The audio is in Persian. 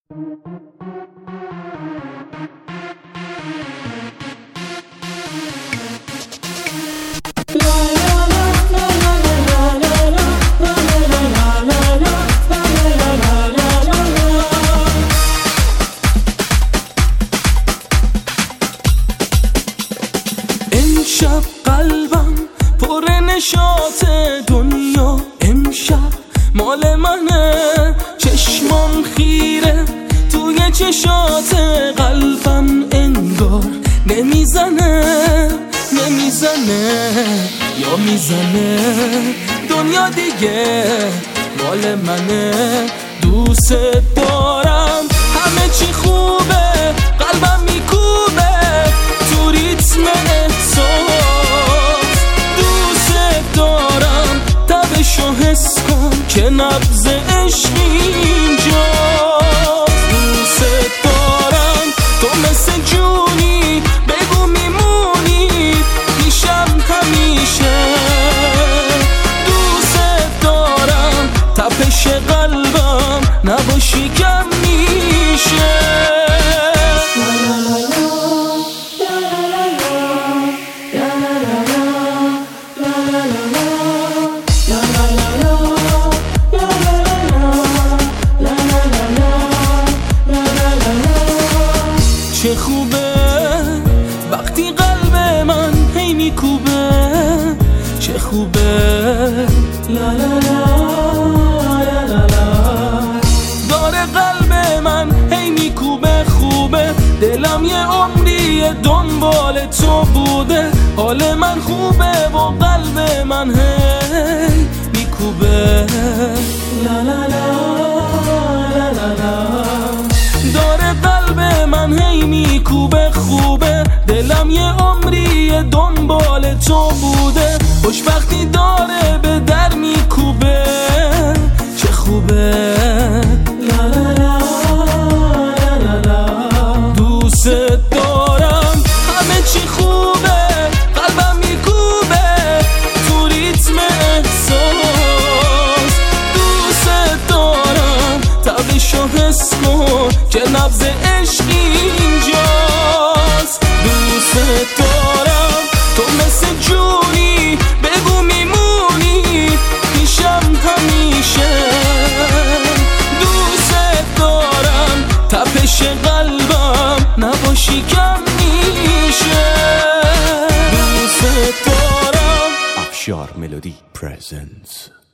امشب قلبم پر نشاط دنیا، امشب مال منه، چشمام خیره توی چشات قلبم، انگار نمیزنه یا میزنه. دنیا دیگه مال منه، دوست دارم، همه چی خوبه، قلبم میکوبه تو ریتم احساس. دوست دارم، تبشو حس کن که نبض عشق اینجاست. دوست دارم، تو مثل جونی، بگو میمونی پیشم همیشه. دوست دارم، تپش قلبم نباشی کم میشه. چه خوبه وقتی قلب من هی میکوبه، چه خوبه لا لا لا لا لا. داره قلب من هی میکوبه، خوبه، دلم یه عمری دنبال تو بوده. حال من خوبه و قلب من هی میکوبه لا لا لا لا لا. داره قلب من هی میکوبه، خوبه، دلم یه عمری دنبال تو بوده. خوشبختی داره به در میکوبه، چه خوبه لا لا لا لا لا. دوست دارم، همه چی خوبه، قلبم میکوبه تو ریتم احساس. دوست دارم، تبشو حس کن که نبض عشق اینجاست. دوست دارم، تو مثل جونی، بگو میمونی پیشم همیشه. دوست دارم، تپش قلبم نباشی کم میشه. دوست دارم. افشار ملودی پرزنس.